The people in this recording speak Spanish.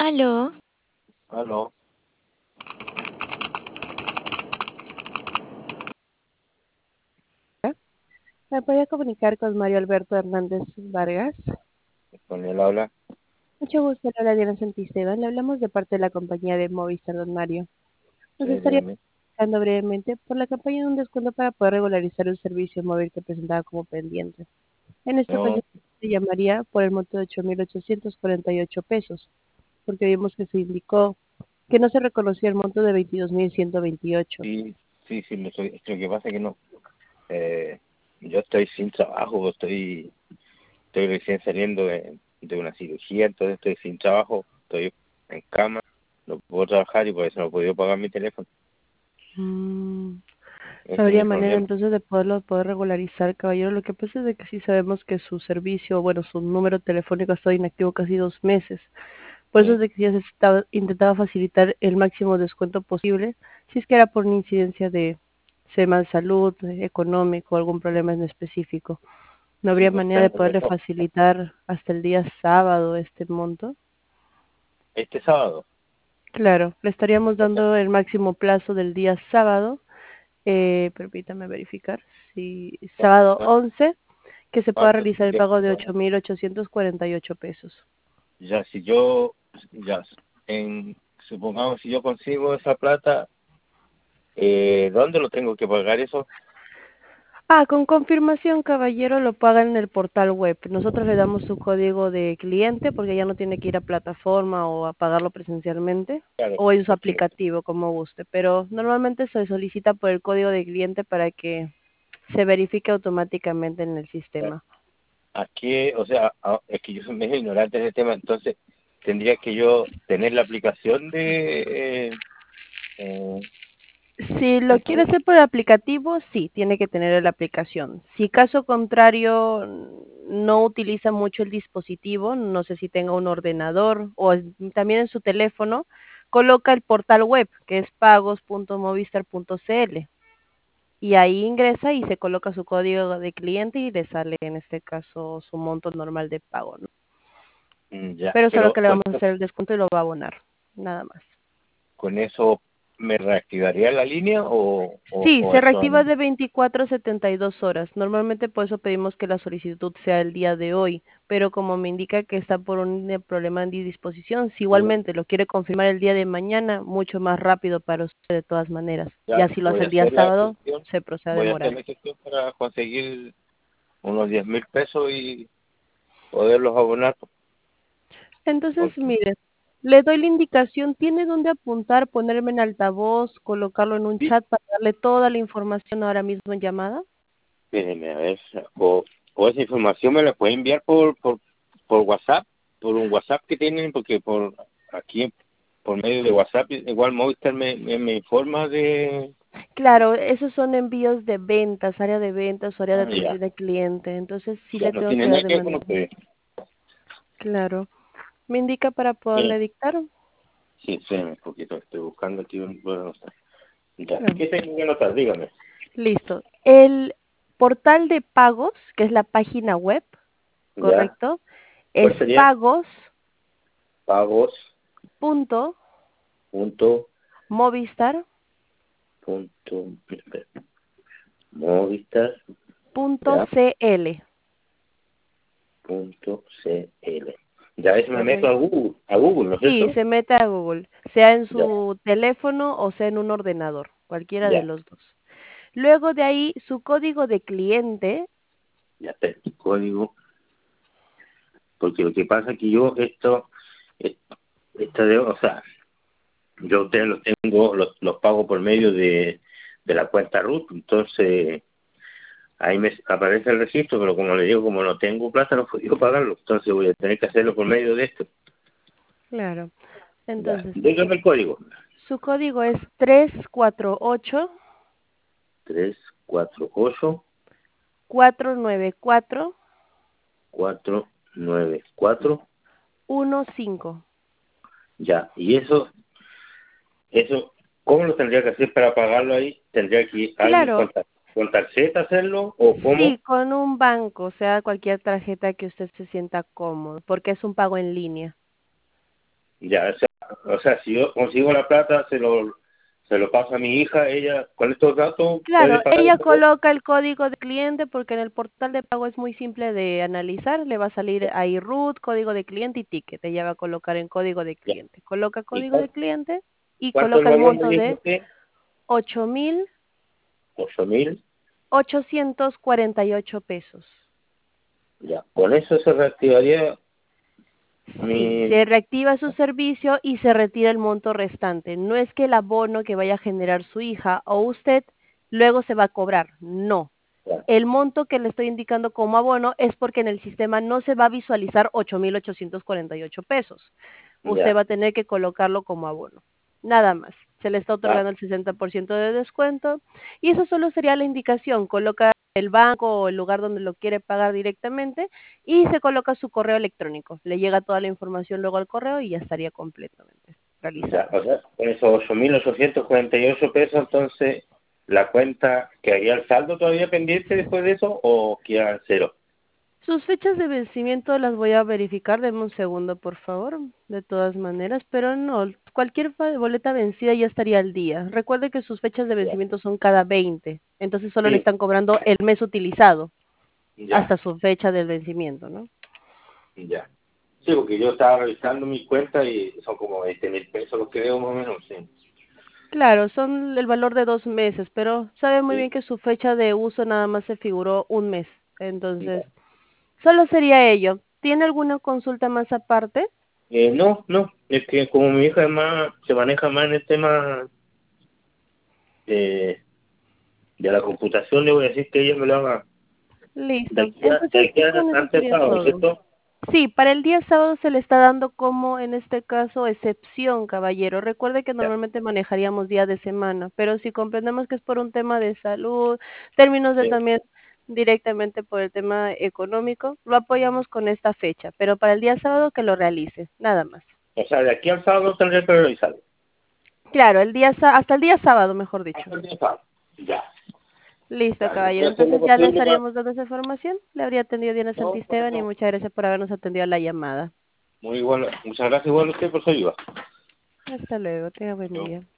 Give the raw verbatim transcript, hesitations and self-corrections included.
Aló, Aló, ¿Me podría comunicar con Mario Alberto Hernández Vargas? con él habla. Mucho gusto, le habla Diana Santisteban. Le hablamos de parte de la compañía de Movistar, don Mario. Sí, Nos estaría dígame. explicando brevemente por la campaña de un descuento para poder regularizar un servicio móvil que presentaba como pendiente. En esta No, ocasión se llamaría por el monto de ocho mil ochocientos cuarenta y ocho pesos, porque vimos que se indicó que no se reconocía el monto de veintidós mil ciento veintiocho. sí, sí, sí, lo, soy- lo que pasa es que no, eh, yo estoy sin trabajo, estoy, estoy recién saliendo de, de una cirugía, entonces estoy sin trabajo, estoy en cama, no puedo trabajar y por eso no he podido pagar mi teléfono. Mm, Ese No es habría mi manera problema. entonces de poderlo poder regularizar, caballero. Lo que pasa es de que sí sabemos que su servicio, bueno, su número telefónico ha estado inactivo casi dos meses. Por eso es Sí, de que ya se estaba, intentaba facilitar el máximo descuento posible, si es que era por una incidencia de tema de salud, eh, económico, algún problema en específico. ¿No sí, habría pues manera de tengo poderle eso. facilitar hasta el día sábado este monto? Este sábado, Claro, le estaríamos o sea, dando el máximo plazo del día sábado. Eh, permítame verificar. Si ¿cuánto, sábado cuánto, once, que se pueda cuánto realizar el tendría pago que de pagar? ocho mil ochocientos cuarenta y ocho pesos. Ya, si yo, ya, en, supongamos si yo consigo esa plata, eh, ¿dónde lo tengo que pagar eso? Ah, con confirmación, caballero, lo paga en el portal web. Nosotros le damos su código de cliente porque ya no tiene que ir a plataforma o a pagarlo presencialmente Claro, o en su porque aplicativo, como guste. Pero normalmente se solicita por el código de cliente para que se verifique automáticamente en el eh, sistema. aquí, o sea, ah, es que yo soy medio ignorante de ese tema, entonces tendría que yo tener la aplicación de... eh, eh, Si lo quiere de- hacer por el aplicativo, sí, tiene que tener la aplicación. Si caso contrario no utiliza mucho el dispositivo, no sé si tenga un ordenador o es- también en su teléfono, coloca el portal web que es pagos punto movistar punto cl y ahí ingresa y se coloca su código de cliente y le sale en este caso su monto normal de pago, ¿no? mm, ya, Pero solo pero que le con vamos a eso, hacer el descuento y lo va a abonar, nada más. con eso ¿me reactivaría la línea o, o, Sí, o se eso reactiva no? de veinticuatro a setenta y dos horas. Normalmente por eso pedimos que la solicitud sea el día de hoy, pero como me indica que está por un eh, problema de disposición, si Sí, igualmente lo quiere confirmar el día de mañana, mucho más rápido para usted de todas maneras. ya Ya si lo voy hace a el día hacer la sábado, gestión, se procede a voy a hacer demorar. la gestión para conseguir unos diez mil pesos y poderlos abonar. Entonces, Porque, mire, le doy la indicación, tiene dónde apuntar, ponerme en altavoz, colocarlo en un sí, chat para darle toda la información ahora mismo en llamada. déjeme a ver, o, o esa información me la puede enviar por, por, por WhatsApp, por un WhatsApp que tienen, porque por aquí, por medio de WhatsApp, igual Movistar me, me, me informa de... Claro, esos son envíos de ventas, área de ventas o área de Ah, ya, atención al cliente. Entonces sí ya le no tengo tiene que dar nada de que ver con manera. ustedes. Claro. ¿Me indica para Sí, poderle dictar? sí, espérame un poquito, estoy buscando aquí un... Bueno, no está. Ya, Claro. ¿qué tengo que anotar? Dígame. Listo. El portal de pagos, que es la página web, Ya, correcto, es ¿cuál sería? pagos Pagos, punto punto, movistar punto, espera, Movistar, punto ya, cl. punto cl. Ya eso me meto a Correcto. Google, a Google, ¿no es Sí, cierto? se mete a Google, sea en Ya, su teléfono o sea en un ordenador, cualquiera de ya, los dos. Luego de ahí, su código de cliente. ya está el código, porque lo que pasa es que yo esto, es- esta de, o sea, yo ustedes los tengo, los, los pago por medio de, de la cuenta RUT, entonces ahí me aparece el registro, pero como le digo, como no tengo plata, no he podido pagarlo, entonces voy a tener que hacerlo por medio de esto. Claro. Ya, Entonces, dígame el código. su código es tres cuatro ocho Tres cuatro ocho cuatro nueve cuatro cuatro nueve cuatro. uno cinco. Ya, y eso, eso, ¿cómo lo tendría que hacer para pagarlo ahí? ¿Tendría que ir alguien con, Claro, tar- con tarjeta hacerlo o cómo? sí, con un banco, o sea, cualquier tarjeta que usted se sienta cómodo, porque es un pago en línea. Ya, o sea, o sea, si yo consigo la plata, se lo, se lo paso a mi hija, ella con estos datos puede Claro, pagar ella todo. coloca el código de cliente porque en el portal de pago es muy simple de analizar, le va a salir ahí root, código de cliente y ticket. Ella va a colocar en código de Ya. cliente. Coloca ¿Y código de cuánto, cliente y cuánto es el coloca el valor, me monto dijo de usted? ocho mil Ocho mil. ochocientos cuarenta y ocho pesos. Ya, con eso se reactivaría Sí, mi... se reactiva su servicio y se retira el monto restante. No es que el abono que vaya a generar su hija o usted luego se va a cobrar, no. Ya, El monto que le estoy indicando como abono es porque en el sistema no se va a visualizar ocho mil ochocientos cuarenta y ocho pesos. Usted ya. va a tener que colocarlo como abono. Nada más. Se le está Ah, otorgando el sesenta por ciento de descuento y eso solo sería la indicación. Coloca el banco o el lugar donde lo quiere pagar directamente y se coloca su correo electrónico. Le llega toda la información luego al correo y ya estaría completamente ya, realizado. o sea, con esos ocho mil ochocientos cuarenta y ocho pesos, entonces, ¿la cuenta quedaría el saldo todavía pendiente después de eso o queda cero? Sus fechas de vencimiento las voy a verificar, denme un segundo, por favor, de todas maneras, pero no, cualquier fa- boleta vencida ya estaría al día. Recuerde que sus fechas de Ya. vencimiento son cada veinte, entonces solo le Sí, están cobrando el mes utilizado ya, hasta su fecha del vencimiento, ¿no? ya. Sí, porque yo estaba revisando mi cuenta y son como veinte mil pesos los que debo más o menos, sí. Claro, son el valor de dos meses, pero sabe muy bien Sí, que su fecha de uso nada más se figuró un mes, entonces ya. solo sería ello. ¿Tiene alguna consulta más aparte? Eh, no, no, es que como mi hija es más, se maneja más en el tema de, de la computación, le voy a decir que ella me lo haga de Listo, aquí a, de entonces aquí a con eso antes sería sábado, todo. ¿cierto? Sí, para el día sábado se le está dando como, en este caso, excepción, caballero. Recuerde que Ya, normalmente manejaríamos día de semana, pero si comprendemos que es por un tema de salud, términos de sí. también directamente por el tema económico, lo apoyamos con esta fecha, pero para el día sábado que lo realice, nada más. O sea, de aquí al sábado tendré que revisarlo. Claro, el día sá- hasta el día sábado, mejor dicho. Hasta el día sábado. Ya, Listo, ya, yo voy caballero. a hacer lo Entonces ya le posible para... estaríamos dando esa información. Le habría atendido Diana No, por Santisteban y eso. muchas gracias por habernos atendido a la llamada. Muy bueno. Muchas gracias igual a usted por su ayuda. Hasta luego, tenga buen Yo- día.